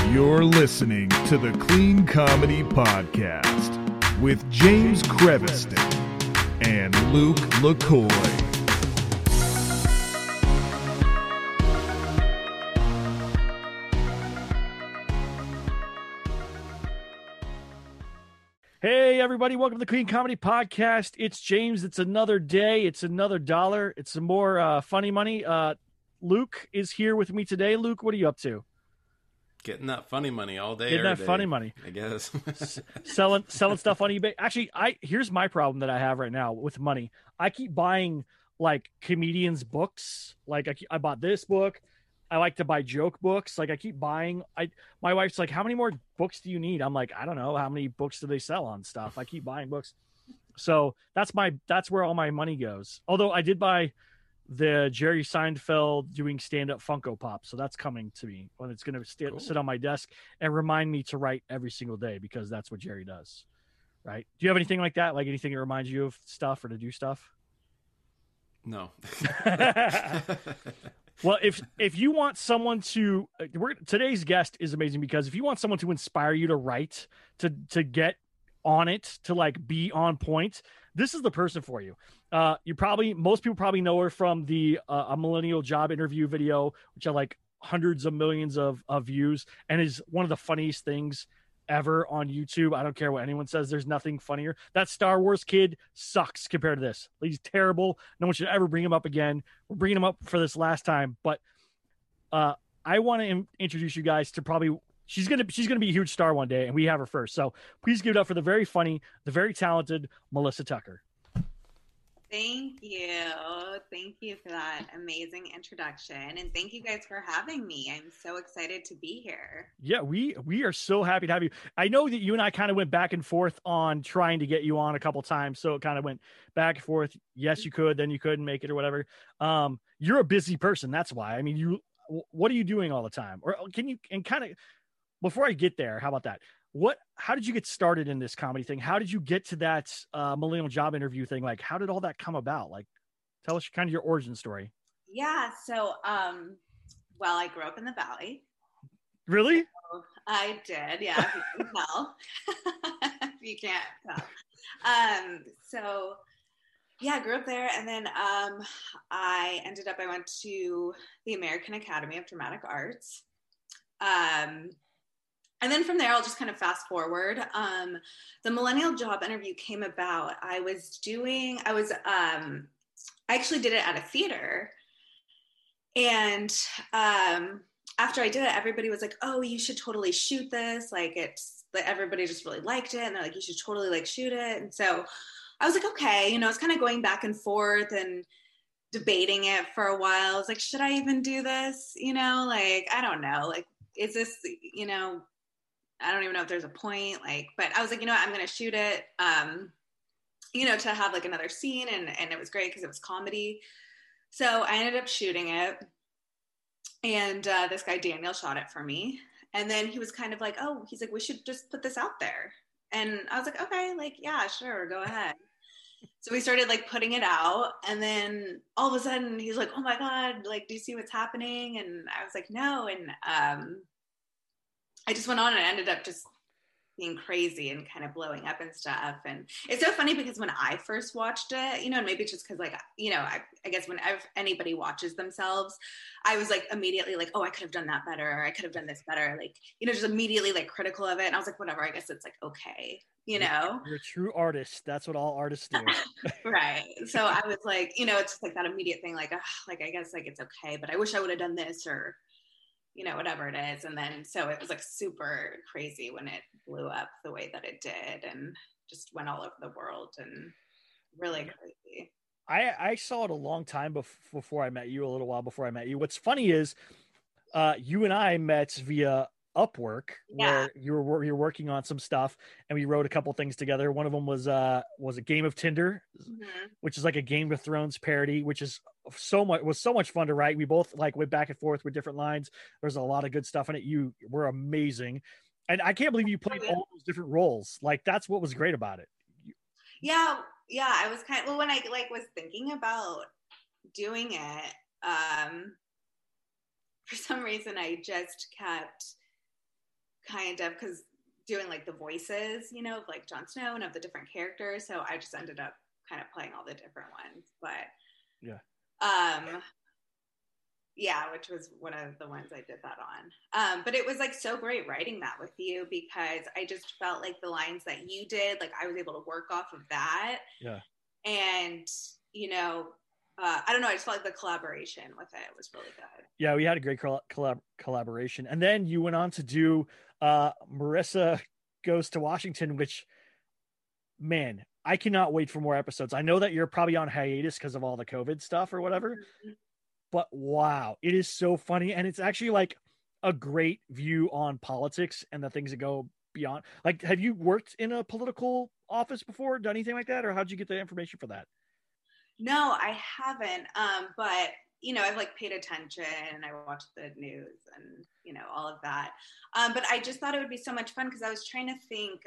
You're listening to the Clean Comedy Podcast with James Creviston and Luke LaCoy. Hey, everybody. Welcome to the Clean Comedy Podcast. It's James. It's another day. It's another dollar. It's some more funny money. Luke is here with me today. Luke, what are you up to? Getting that funny money all day. Getting that day, funny money. I guess. selling stuff on eBay. Actually, here's my problem that I have right now with money. I keep buying like comedians' books. Like I bought this book. I like to buy joke books. Like I keep buying. My wife's like, "How many more books do you need?" I'm like, "I don't know. How many books do they sell on stuff?" I keep buying books. So that's where all my money goes. Although I did buy the Jerry Seinfeld doing stand-up Funko Pop, so that's coming to me when it's going to sit on my desk and remind me to write every single day because that's what Jerry does. Right? Do you have anything like that? Like anything that reminds you of stuff or to do stuff? No. Well, if you want someone to, today's guest is amazing because if you want someone to inspire you to write, to get on it, to like be on point, this is the person for you. Most people probably know her from the a millennial job interview video, which are like hundreds of millions of views, and is one of the funniest things ever on YouTube. I don't care what anyone says. There's nothing funnier. That Star Wars kid sucks compared to this. He's terrible. No one should ever bring him up again. We're bringing him up for this last time, but I want to introduce you guys to probably she's gonna be a huge star one day, and we have her first. So please give it up for the very funny, the very talented Melissa Tucker. Thank you. Thank you for that amazing introduction. And thank you guys for having me. I'm so excited to be here. Yeah, we are so happy to have you. I know that you and I kind of went back and forth on trying to get you on a couple times. So it kind of went back and forth. Yes, you could, then you couldn't make it or whatever. You're a busy person. That's why. I mean, what are you doing all the time? Or can you, and kind of, before I get there, how about that? How did you get started in this comedy thing? How did you get to that millennial job interview thing? Like, how did all that come about? Like, tell us kind of your origin story. Yeah. So, well, I grew up in the Valley. Really? So I did. Yeah. If you can tell. If you can't tell. So yeah, I grew up there. And then I went to the American Academy of Dramatic Arts. And then from there, I'll just kind of fast forward. The millennial job interview came about. I actually did it at a theater. And after I did it, everybody was like, "Oh, you should totally shoot this." Like everybody just really liked it. And they're like, "You should totally like shoot it." And so I was like, okay, I was kind of going back and forth and debating it for a while. I was like, should I even do this? Like, I don't know. Like, is this, I don't even know if there's a point, but I was like, I'm going to shoot it, to have like another scene. And it was great because it was comedy. So I ended up shooting it. And this guy, Daniel, shot it for me. And then he was kind of like, he's like, we should just put this out there. And I was like, okay, like, yeah, sure, go ahead. So we started like putting it out. And then all of a sudden he's like, oh my God, like, do you see what's happening? And I was like, no. And I just went on and ended up just being crazy and kind of blowing up and stuff. And it's so funny because when I first watched it, and maybe it's just because like, I guess when anybody watches themselves, I was like immediately like, oh, I could have done that better. Or I could have done this better. Like, just immediately like critical of it. And I was like, whatever, I guess it's like, okay, You're a true artist. That's what all artists do. Right. So I was like, it's just like that immediate thing. Like, like, I guess like it's okay, but I wish I would have done this or, whatever it is. And then, so it was like super crazy when it blew up the way that it did and just went all over the world and really crazy. I saw it a long time before I met you, a little while before I met you. What's funny is you and I met via Upwork, where you're working on some stuff, and we wrote a couple things together. One of them was a Game of Tinder, which is like a Game of Thrones parody, which is so much fun to write. We both like went back and forth with different lines. There's a lot of good stuff in it. You were amazing, and I can't believe you played all those different roles. Like, that's what was great about it. Yeah, I was kind of, when I like was thinking about doing it, for some reason I just kept kind of, because doing like the voices, you know, of like Jon Snow and of the different characters. So I just ended up kind of playing all the different ones. But yeah, which was one of the ones I did that on. But it was like so great writing that with you, because I just felt like the lines that you did, like I was able to work off of that. Yeah. And, you know, I don't know, I just felt like the collaboration with it was really good. Yeah, we had a great collaboration. And then you went on to do Marissa Goes to Washington, which, man, I cannot wait for more episodes. I know that you're probably on hiatus because of all the COVID stuff or whatever. Mm-hmm. But wow, it is so funny. And it's actually like a great view on politics and the things that go beyond. Like, have you worked in a political office before, done anything like that? Or how'd you get the information for that? No, I haven't. But, you know, I've like paid attention and I watched the news and, you know, all of that. But I just thought it would be so much fun because I was trying to think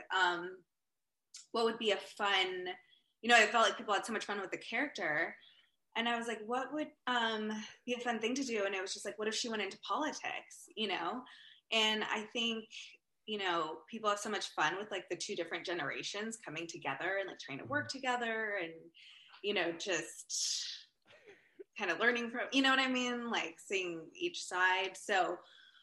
what would be a fun, you know, I felt like people had so much fun with the character. And I was like, what would be a fun thing to do? And it was just like, what if she went into politics, you know? And I think, you know, people have so much fun with like the two different generations coming together and like trying to work together and, you know, just kind of learning from, you know what I mean? Like seeing each side. So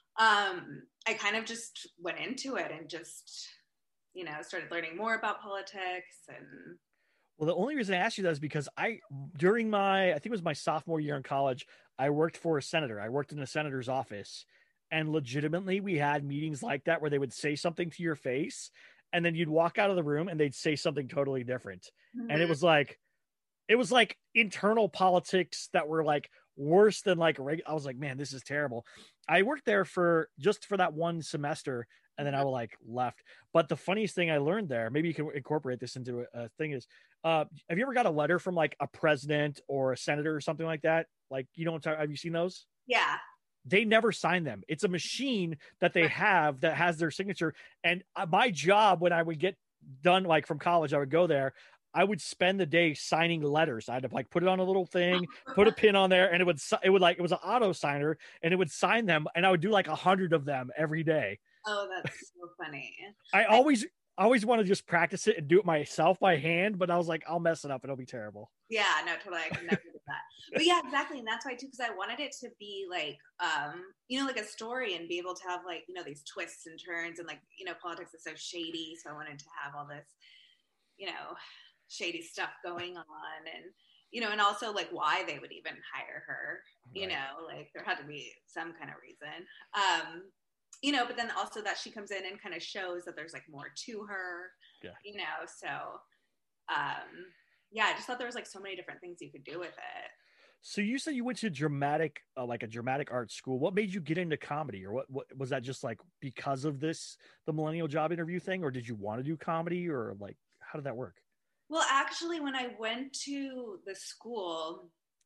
I kind of just went into it and just, you know, started learning more about politics. And well, the only reason I asked you that is because during I think it was my sophomore year in college, I worked for a senator. I worked in a senator's office, and legitimately we had meetings like that where they would say something to your face and then you'd walk out of the room and they'd say something totally different. Mm-hmm. And it was like internal politics that were like worse than like, I was like, man, this is terrible. I worked there just for that one semester. And then I left. But the funniest thing I learned there, maybe you can incorporate this into a thing, is have you ever got a letter from like a president or a senator or something like that? Like, you know, have you seen those? Yeah. They never sign them. It's a machine that they have that has their signature. And my job when I would get done, like from college, I would go there. I would spend the day signing letters. I'd have like put it on a little thing, put a pin on there, and it was an auto signer, and it would sign them. And I would do like 100 of them every day. Oh, that's so funny. I always want to just practice it and do it myself by hand, but I was like, I'll mess it up. It'll be terrible. Yeah, no, totally. I could never do that. But yeah, exactly. And that's why too, because I wanted it to be like, you know, like a story and be able to have like, you know, these twists and turns, and like, you know, politics is so shady. So I wanted to have all this, you know, shady stuff going on, and, you know, and also like why they would even hire her, you know, like there had to be some kind of reason. You know, but then also that she comes in and kind of shows that there's like more to her, you know, so, yeah, I just thought there was like so many different things you could do with it. So you said you went to dramatic, like a dramatic arts school. What made you get into comedy, or what was that just like because of the millennial job interview thing, or did you want to do comedy, or like, how did that work? Well, actually, when I went to school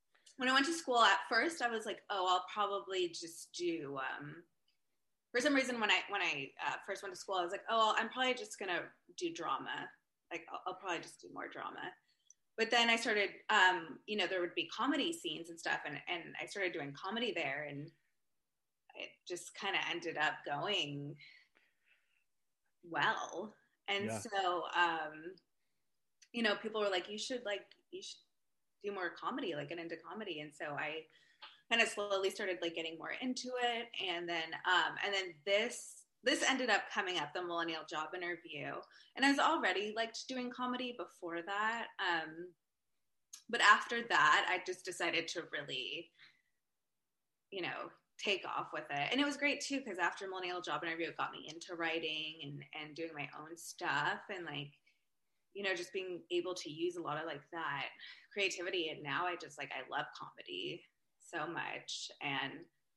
at first, I was like, oh, I'll probably just do, for some reason, when I first went to school, I was like, oh, I'm probably just going to do drama. Like, I'll probably just do more drama. But then I started, you know, there would be comedy scenes and stuff. And I started doing comedy there. And it just kind of ended up going well. And so, you know, people were like, you should do more comedy, like get into comedy. And so I kind of slowly started like getting more into it. And then this ended up coming up, the millennial job interview. And I was already liked doing comedy before that. But after that, I just decided to really, you know, take off with it. And it was great too, because after millennial job interview, it got me into writing and doing my own stuff. And like, you know, just being able to use a lot of like that creativity. And now I just like, I love comedy so much. And,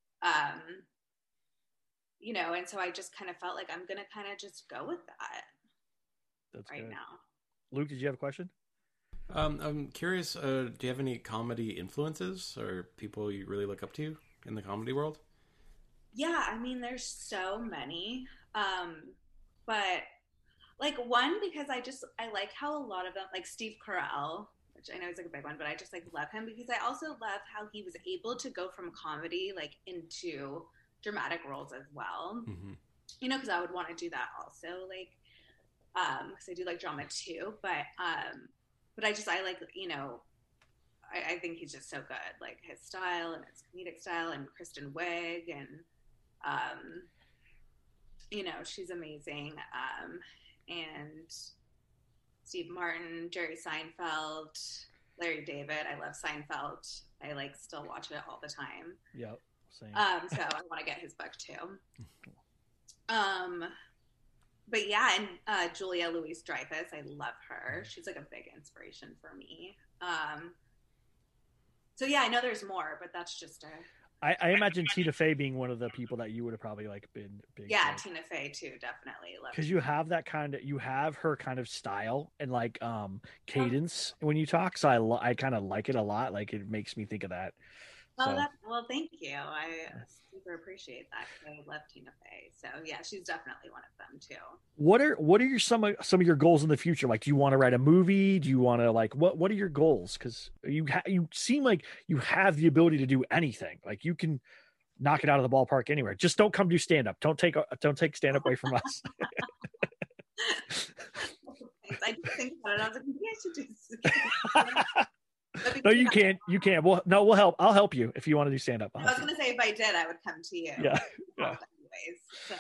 you know, and so I just kind of felt like I'm going to kind of just go with that. That's right good. Now. Luke, did you have a question? I'm curious, do you have any comedy influences or people you really look up to in the comedy world? Yeah, I mean, there's so many. But like one, because I like how a lot of them, like Steve Carell, which I know is like a big one, but I just like love him because I also love how he was able to go from comedy like into dramatic roles as well. Mm-hmm. because I would want to do that also, like, because I do like drama too, but I like, I think he's just so good, like his style and his comedic style, and Kristen Wiig, and she's amazing, and Steve Martin, Jerry Seinfeld, Larry David. I love Seinfeld. I like still watch it all the time. Yep, same. So I want to get his book too. But yeah, and Julia Louis-Dreyfus, I love her. She's like a big inspiration for me. So yeah, I know there's more, but that's just I imagine Tina Fey being one of the people that you would have probably like been big. Yeah, with. Tina Fey too, definitely. Because you have you have her kind of style and like cadence when you talk. So I kind of like it a lot. Like it makes me think of that. Well, thank you. I super appreciate that, because I love Tina Fey. So yeah, she's definitely one of them too. What are your some of your goals in the future? Like, do you want to write a movie? Do you want to like what are your goals? Because you seem like you have the ability to do anything. Like you can knock it out of the ballpark anywhere. Just don't come do stand up. Don't take stand up away from us. I just think about it. I was like, maybe I should do. No, you can't. You can't. We'll help. I'll help you if you want to do stand up. I was going to say, if I did, I would come to you. Yeah. Anyways, so,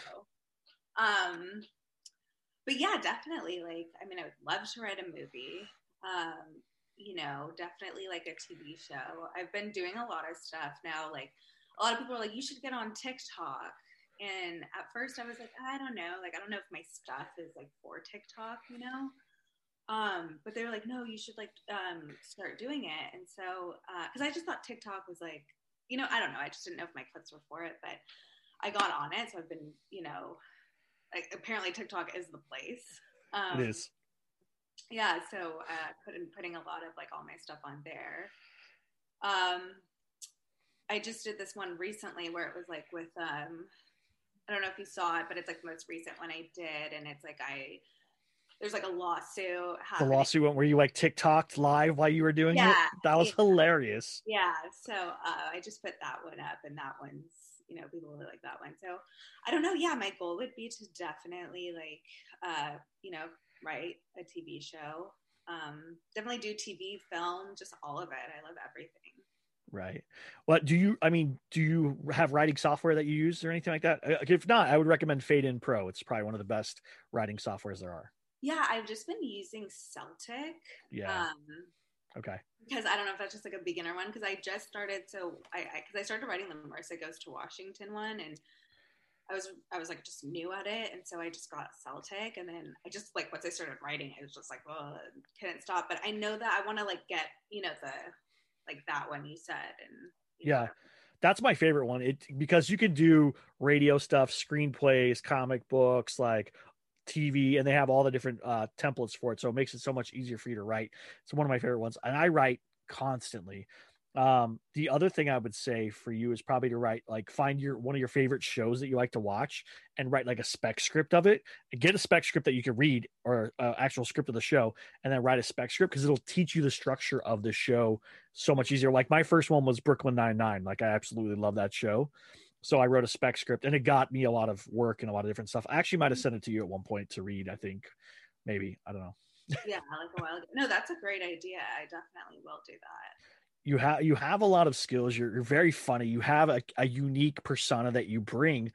but yeah, definitely. Like, I mean, I would love to write a movie. Definitely like a TV show. I've been doing a lot of stuff now. Like, a lot of people are like, you should get on TikTok. And at first, I was like, I don't know. Like, I don't know if my stuff is like for TikTok, but they were like, no, you should like start doing it. And so because I just thought TikTok was like, I don't know, I just didn't know if my clips were for it, but I got on it. So I've been, like, apparently TikTok is the place. It is. Yeah, so putting a lot of like all my stuff on there. I just did this one recently where it was like with I don't know if you saw it, but it's like the most recent one I did, and it's like there's like a lawsuit happening. The lawsuit one where you like TikToked live while you were doing it? That was hilarious. Yeah. So I just put that one up, and that one's, people really like that one. So I don't know. Yeah. My goal would be to definitely like, write a TV show. Definitely do TV, film, just all of it. I love everything. Right. Well, do you have writing software that you use or anything like that? If not, I would recommend Fade In Pro. It's probably one of the best writing softwares there are. Yeah, I've just been using Celtic. Yeah. Okay. Because I don't know if that's just like a beginner one, because I just started. So because I started writing the Marissa Goes to Washington one, and I was like just new at it, and so I just got Celtic, and then I just like once I started writing, I was just like, well, couldn't stop. But I know that I want to like get the like that one you said, and yeah. That's my favorite one. Because you can do radio stuff, screenplays, comic books, like TV, and they have all the different templates for it, so it makes it so much easier for you to write. It's one of my favorite ones, and I write constantly. The other thing I would say for you is probably to write, like, find one of your favorite shows that you like to watch and write like a spec script of it, and get a spec script that you can read, or actual script of the show, and then write a spec script, because it'll teach you the structure of the show so much easier. Like my first one was Brooklyn Nine-Nine. Like I absolutely love that show. So I wrote a spec script, and it got me a lot of work and a lot of different stuff. I actually might have sent it to you at one point to read. I think maybe, I don't know. Yeah, like a while ago. No, that's a great idea. I definitely will do that. You have a lot of skills. You're very funny. You have a unique persona that you bring.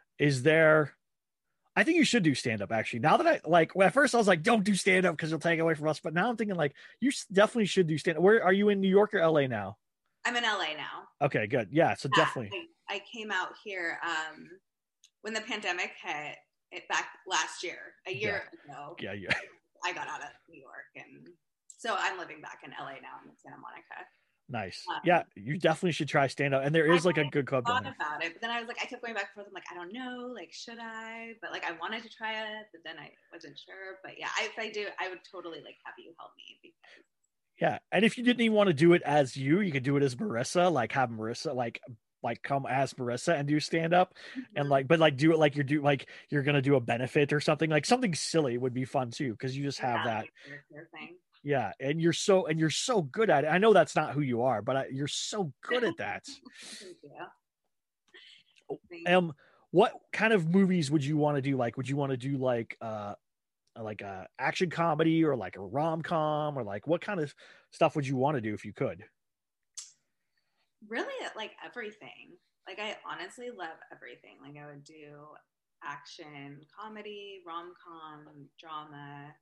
I think you should do stand up, actually. Now that at first I was like, don't do stand up because you'll take it away from us. But now I'm thinking like, you definitely should do stand up. Where are you, in New York or LA now? I'm in LA now. Okay, good. Yeah, so definitely. I came out here when the pandemic hit it back last year, a year ago. Yeah. I got out of New York, and so I'm living back in LA now. I'm in Santa Monica. Nice. Yeah, you definitely should try stand up, and there is like a good club. I thought about it, but then I was like, I kept going back and forth. I'm like, I don't know, like, should I? But like, I wanted to try it, but then I wasn't sure. But yeah, if I do, I would totally like have you help me, because. Yeah, and if you didn't even want to do it as you could do it as Marissa. Like have Marissa like come as Marissa and do stand up, and do it like you're gonna do a benefit or something. Like something silly would be fun too, because you just have that. Thing. Yeah, and you're so good at it. I know that's not who you are, but you're so good at that. Thank you. what kind of movies would you want to do? Like, would you want to do like a action comedy or like a rom-com, or like what kind of stuff would you want to do if you could? Really, like everything. Like I honestly love everything. Like I would do action, comedy, rom-com, drama,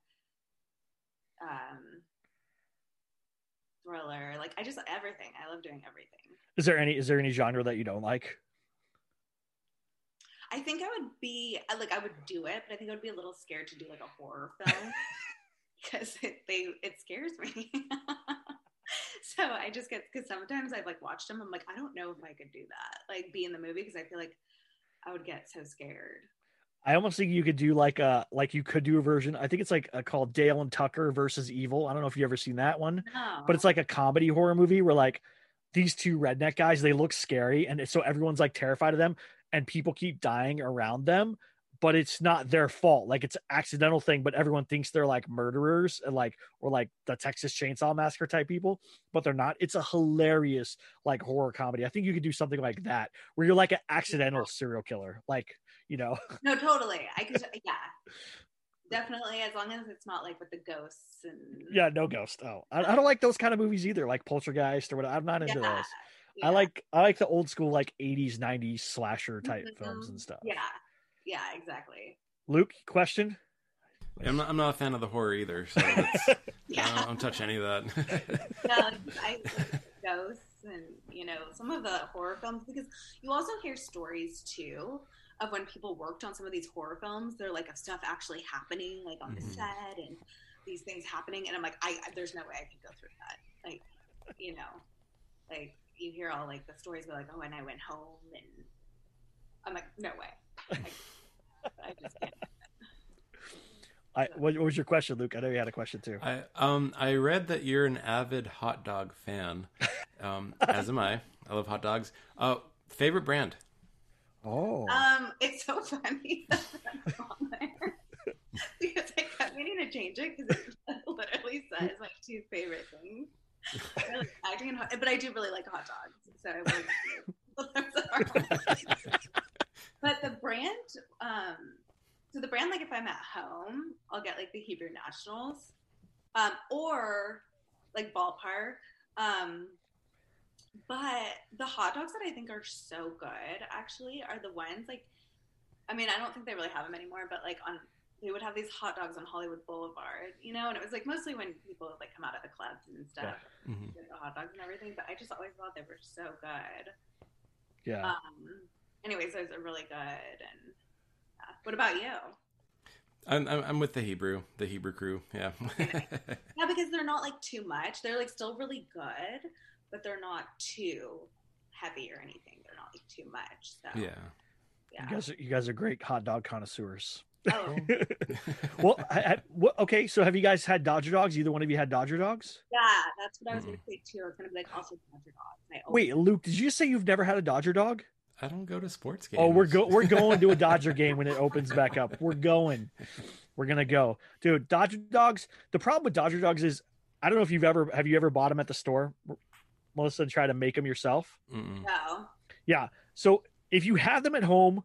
thriller. Like I just everything. I love doing everything. Is there any genre that you don't like? I think I would be like, I would do it, but I think I would be a little scared to do like a horror film because it scares me. So I just get, because sometimes I've like watched them, I'm like, I don't know if I could do that, like be in the movie, because I feel like I would get so scared. I almost think you could do like you could do a version. I think it's like called Dale and Tucker versus Evil. I don't know if you ever seen that one, No. but it's like a comedy horror movie where like these two redneck guys, they look scary, and so everyone's like terrified of them, and people keep dying around them, but it's not their fault. Like it's an accidental thing, but everyone thinks they're like murderers and like, or like the Texas Chainsaw Massacre type people, but they're not. It's a hilarious like horror comedy. I think you could do something like that where you're like an accidental serial killer. Like, you know. No, totally. I could, yeah. Definitely, as long as it's not like with the ghosts and Yeah, no ghost. Oh, I don't like those kind of movies either, like Poltergeist or whatever. I'm not into those. Yeah. I like the old school like 80s, 90s slasher type films and stuff. Yeah, exactly. Luke, question? I'm not a fan of the horror either, so I don't touch any of that. No, I like ghosts and, you know, some of the horror films, because you also hear stories too of when people worked on some of these horror films. They're like of stuff actually happening like on the set and these things happening, and I'm like, there's no way I could go through that. Like, you know, like you hear all like the stories where like, oh, and I went home, and I'm like, no way. I just can't. What was your question, Luke? I know you had a question too. I read that you're an avid hot dog fan, as am I. I love hot dogs. Favorite brand? Oh. It's so funny that that's on there because I kept meaning to change it because it literally says my two favorite things. I like acting and but I do really like hot dogs, so I would. But the brand, so the brand, like if I'm at home, I'll get like the Hebrew Nationals, or like Ballpark. But the hot dogs that I think are so good actually are the ones like, I mean, I don't think they really have them anymore, but like they would have these hot dogs on Hollywood Boulevard, you know, and it was like mostly when people like come out of the clubs and stuff, get the hot dogs and everything. But I just always thought they were so good. Yeah. Anyways, those are really good. And what about you? I'm with the Hebrew crew. Yeah. Yeah, because they're not like too much. They're like still really good, but they're not too heavy or anything. They're not like too much. So Yeah. You guys are great hot dog connoisseurs. Oh. Well, okay. So have you guys had Dodger dogs? Either one of you had Dodger dogs? Yeah, that's what I was going to say too. I was going to be like also Dodger dogs. Wait, Luke, did you just say you've never had a Dodger dog? I don't go to sports games. Oh, we're going to a Dodger game when it opens back up. We're going to go, dude. Dodger dogs. The problem with Dodger dogs is, I don't know if have you ever bought them at the store, Melissa, and try to make them yourself? No. Yeah. So if you have them at home,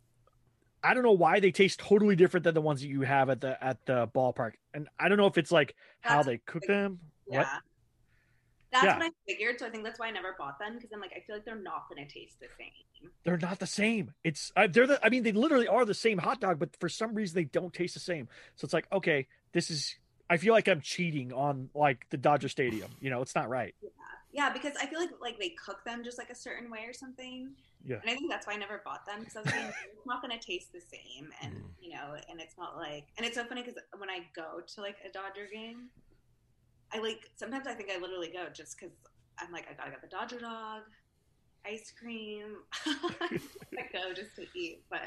I don't know why they taste totally different than the ones that you have at the ballpark. And I don't know if it's like how they cook them. Yeah. What? That's what I figured. So I think that's why I never bought them, because I'm like, I feel like they're not going to taste the same. They're not the same. They literally are the same hot dog, but for some reason they don't taste the same. So it's like, okay, I feel like I'm cheating on like the Dodger Stadium. You know, it's not right. Yeah, because I feel like they cook them just like a certain way or something. Yeah. And I think that's why I never bought them, because I was thinking it's not going to taste the same, and you know, and it's not like, and it's so funny because when I go to like a Dodger game, sometimes I think I literally go just because I'm like, I gotta get the Dodger dog, ice cream. I go just to eat, but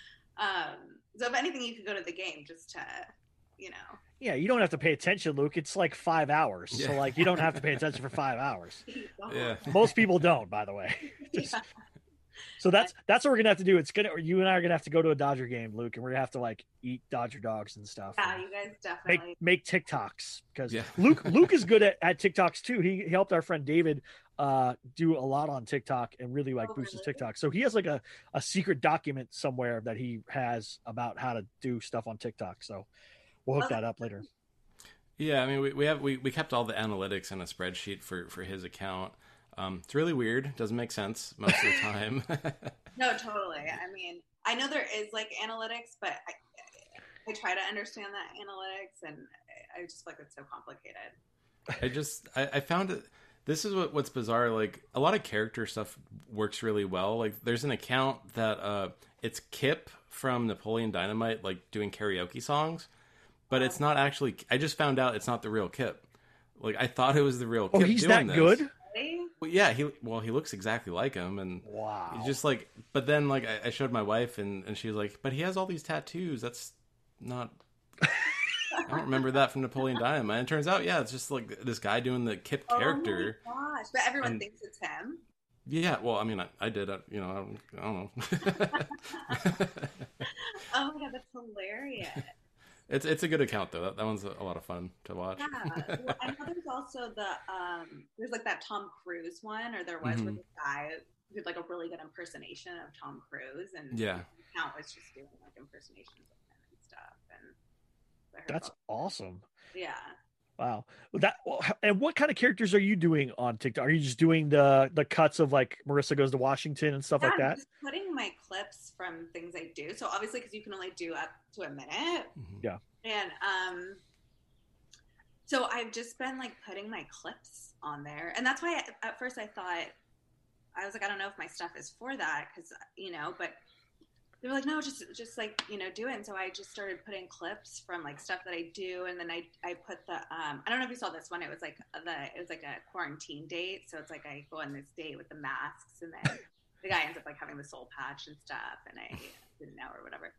so if anything, you could go to the game just to, you know. Yeah, you don't have to pay attention, Luke. It's like 5 hours, so like you don't have to pay attention for 5 hours. Yeah. Most people don't, by the way. So that's what we're gonna have to do. You and I are gonna have to go to a Dodger game, Luke, and we're gonna have to like eat Dodger dogs and stuff. Yeah, and you guys definitely make TikToks because Yeah. Luke is good at TikToks too. He helped our friend David do a lot on TikTok and really like boost his TikTok. So he has like a secret document somewhere that he has about how to do stuff on TikTok. So we'll hook that up later. Yeah, I mean, we kept all the analytics in a spreadsheet for his account. It's really weird. Doesn't make sense most of the time. No, totally. I mean, I know there is like analytics, but I try to understand that analytics, and I just feel like it's so complicated. I found it. This is what's bizarre. Like a lot of character stuff works really well. Like there's an account that it's Kip from Napoleon Dynamite, like doing karaoke songs, but it's not actually. I just found out it's not the real Kip. Like I thought it was the real Kip. Oh, he's doing that this. good? Well, yeah, he looks exactly like him, and wow. He's just like. But then like I showed my wife, and she was like, "But he has all these tattoos. That's not." I don't remember that from Napoleon Dynamite. And it turns out, yeah, it's just like this guy doing the Kip character. Oh my gosh! But everyone thinks it's him. Yeah, well, I mean, I did, I don't know. Oh my god, that's hilarious. It's a good account though. That one's a lot of fun to watch. Yeah, well, I know there's also there's like that Tom Cruise one, or there was where this guy did like a really good impersonation of Tom Cruise, and yeah, the account was just doing like impersonations of him and stuff, and that's awesome. Yeah. Wow. And what kind of characters are you doing on TikTok? Are you just doing the cuts of like Marissa Goes to Washington and stuff like that? I'm just putting my clips from things I do. So obviously, because you can only do up to a minute. Yeah. And so I've just been like putting my clips on there, and that's why at first I thought I was like, I don't know if my stuff is for that, because but they were like, no, just like, do it. And so I just started putting clips from like stuff that I do. And then I put the, I don't know if you saw this one. It was like a quarantine date. So it's like, I go on this date with the masks, and then the guy ends up like having the soul patch and stuff. And I didn't know, or whatever.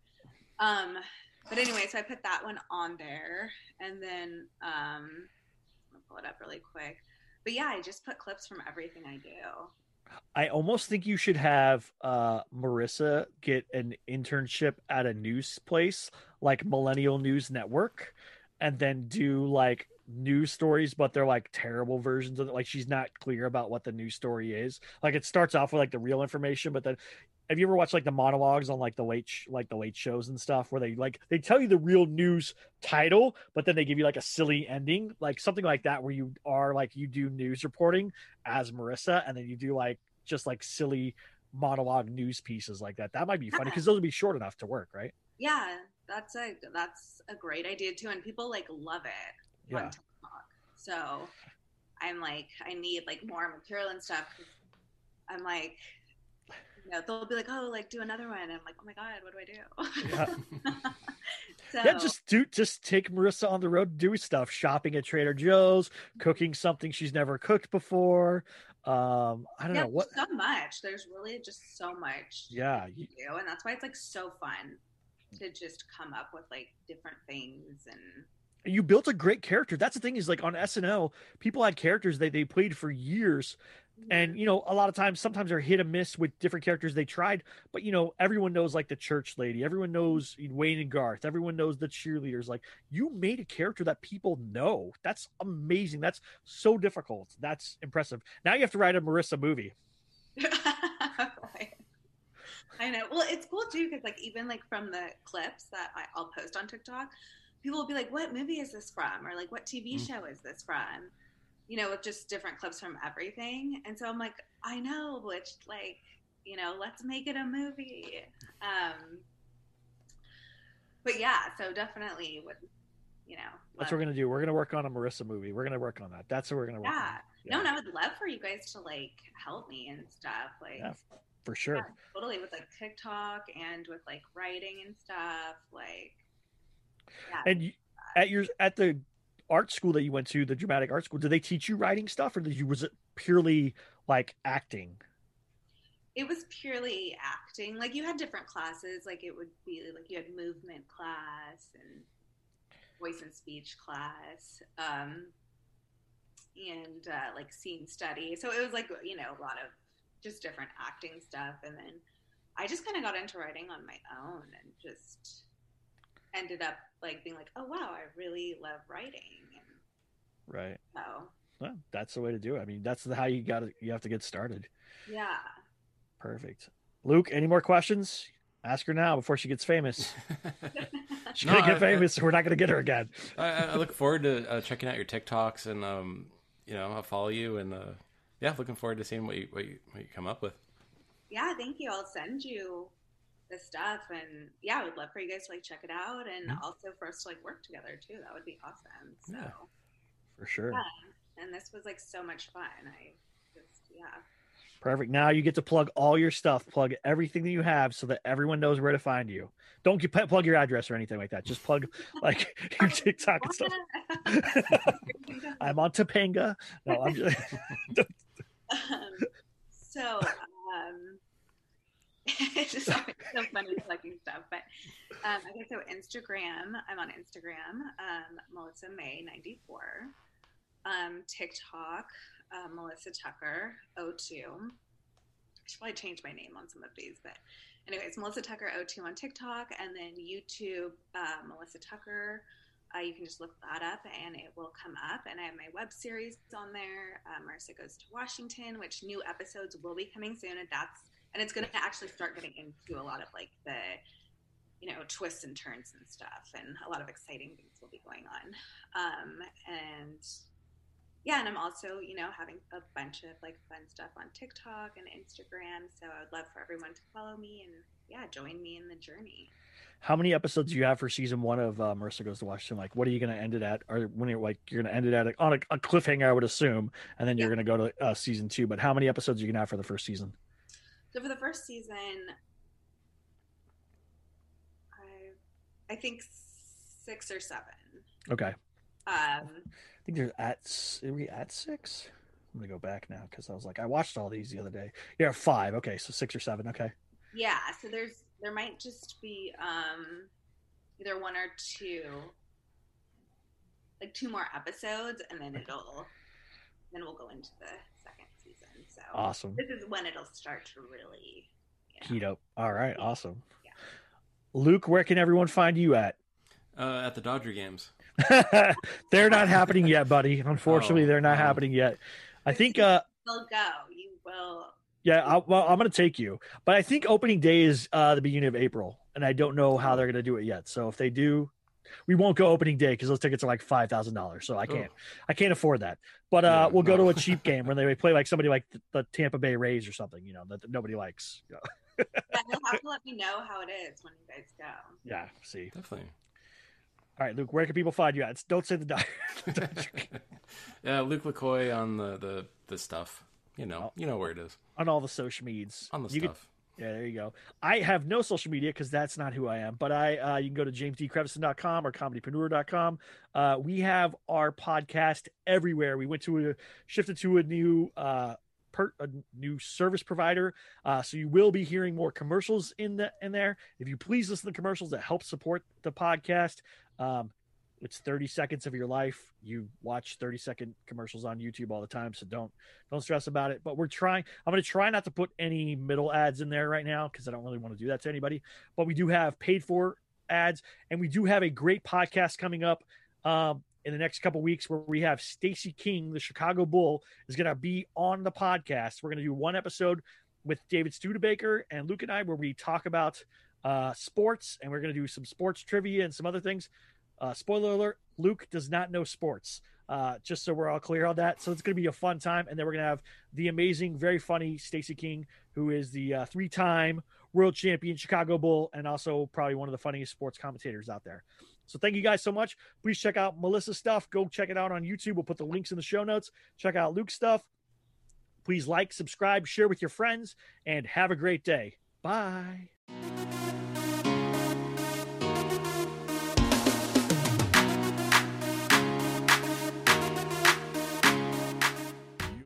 But anyway, so I put that one on there, and then, I'll pull it up really quick, but yeah, I just put clips from everything I do. I almost think you should have Marissa get an internship at a news place like Millennial News Network, and then do like news stories, but they're like terrible versions of it. Like she's not clear about what the news story is. Like it starts off with like the real information, but then have you ever watched like the monologues on like the late shows and stuff where they tell you the real news title, but then they give you like a silly ending, like something like that, where you are like, you do news reporting as Marissa, and then you do like just like silly monologue news pieces like that. That might be funny because those would be short enough to work, right? Yeah, that's a great idea too, and people like love it on TikTok. So I'm like, I need like more material and stuff. I'm like, they'll be like, oh, like do another one. And I'm like, oh my god, what do I do? Yeah. Just take Marissa on the road, do stuff, shopping at Trader Joe's, cooking something she's never cooked before. I don't know what. So much. There's really just so much. Yeah. To do, and that's why it's like so fun to just come up with like different things. And you built a great character. That's the thing, is like on SNL, people had characters they played for years. And, a lot of times, sometimes they're hit or miss with different characters they tried. But, everyone knows like the church lady. Everyone knows Wayne and Garth. Everyone knows the cheerleaders. Like, you made a character that people know. That's amazing. That's so difficult. That's impressive. Now you have to write a Marissa movie. Right. I know. Well, it's cool too, because like even like from the clips that I'll post on TikTok, people will be like, what movie is this from? Or like, what TV show is this from? With just different clips from everything. And so I'm like, I know, which like, let's make it a movie. But yeah, so definitely would, that's what we're going to do. We're going to work on a Marissa movie. We're going to work on that. That's what we're going to work on. Yeah. No, and I would love for you guys to like help me and stuff. Like, yeah, for sure. Yeah, totally, with like TikTok and with like writing and stuff. Like, yeah. And at the art school that you went to, the dramatic art school, did they teach you writing stuff, or was it purely like acting? It was purely acting. Like you had different classes. Like it would be like you had movement class and voice and speech class, and like scene study. So it was like a lot of just different acting stuff. And then I just kind of got into writing on my own and just ended up like being like, oh wow, I really love writing. And Right. so Well, that's the way to do it. I mean, that's how you have to get started. yeah. Perfect. Luke, any more questions? Ask her now before she gets famous. She's No, gonna get famous, so we're not gonna get her again. I look forward to checking out your TikToks, and I'll follow you, and looking forward to seeing what you come up with. Yeah, thank you. I'll send you the stuff, and yeah, I would love for you guys to like check it out, and also for us to like work together too. That would be awesome. So Yeah, for sure. yeah. And this was like so much fun. Perfect. Now you get to plug all your stuff, plug everything that you have, so that everyone knows where to find you. Don't plug your address or anything like that. Just plug like your TikTok and stuff. I'm on Topanga. No, I'm just. It's just always so funny plugging stuff. But okay, so Instagram, I'm on Instagram, Melissa May 94. TikTok, Melissa Tucker 02. I should probably change my name on some of these, but anyways, Melissa Tucker 02 on TikTok, and then YouTube, Melissa Tucker. You can just look that up and it will come up. And I have my web series on there, Marissa Goes to Washington, which new episodes will be coming soon, and it's going to actually start getting into a lot of like the, twists and turns and stuff, and a lot of exciting things will be going on. And yeah, and I'm also, having a bunch of like fun stuff on TikTok and Instagram. So I would love for everyone to follow me and join me in the journey. How many episodes do you have for season 1 of Marissa Goes to Washington? Like, what are you going to end it at? Or when you're going to end it at on a cliffhanger, I would assume, and then you're going to go to season 2. But how many episodes are you going to have for the first season? So for the first season, I think 6 or 7. Okay. I think are we at 6? I'm gonna go back now because I was like, I watched all these the other day. Yeah, 5. Okay, so 6 or 7. Okay. Yeah, so there might just be either 1 or 2, like 2 more episodes, and then we'll go into the second season. So awesome. This is when it'll start to really heat up. All right, awesome. Yeah. Luke, where can everyone find you at? At the Dodger games. They're not happening yet, buddy. Unfortunately, they're not happening yet. I think they'll go. You will. Yeah, I'm going to take you, but I think opening day is the beginning of April, and I don't know how they're going to do it yet. So if they do, we won't go opening day because those tickets are like $5,000. So I can't afford that. But we'll go to a cheap game when they play like somebody like the Tampa Bay Rays or something, that nobody likes. Yeah, you'll have to let me know how it is when you guys go. Yeah, see, definitely. All right, Luke, where can people find you at? Don't say the Dodger. Yeah, Luke LaCoy on the stuff. You know where it is. On all the social medias. On the stuff. Yeah, there you go. I have no social media because that's not who I am. But you can go to jamesdcrevison.com or comedypreneur.com. We have our podcast everywhere. We shifted to a new service provider, so you will be hearing more commercials in there. If you please listen to commercials, that helps support the podcast. It's 30 seconds of your life. You watch 30-second commercials on YouTube all the time, so don't stress about it. But I'm going to try not to put any middle ads in there right now because I don't really want to do that to anybody. But we do have paid for ads, and we do have a great podcast coming up in the next couple of weeks where we have Stacey King, the Chicago Bull, is going to be on the podcast. We're going to do one episode with David Studebaker and Luke and I where we talk about sports, and we're going to do some sports trivia and some other things. Spoiler alert, Luke does not know sports, just so we're all clear on that. So it's going to be a fun time. And then we're going to have the amazing, very funny Stacey King, who is the 3-time world champion Chicago Bull and also probably one of the funniest sports commentators out there. So thank you guys so much. Please check out Melissa's stuff. Go check it out on YouTube. We'll put the links in the show notes. Check out Luke's stuff. Please like, subscribe, share with your friends, and have a great day. Bye.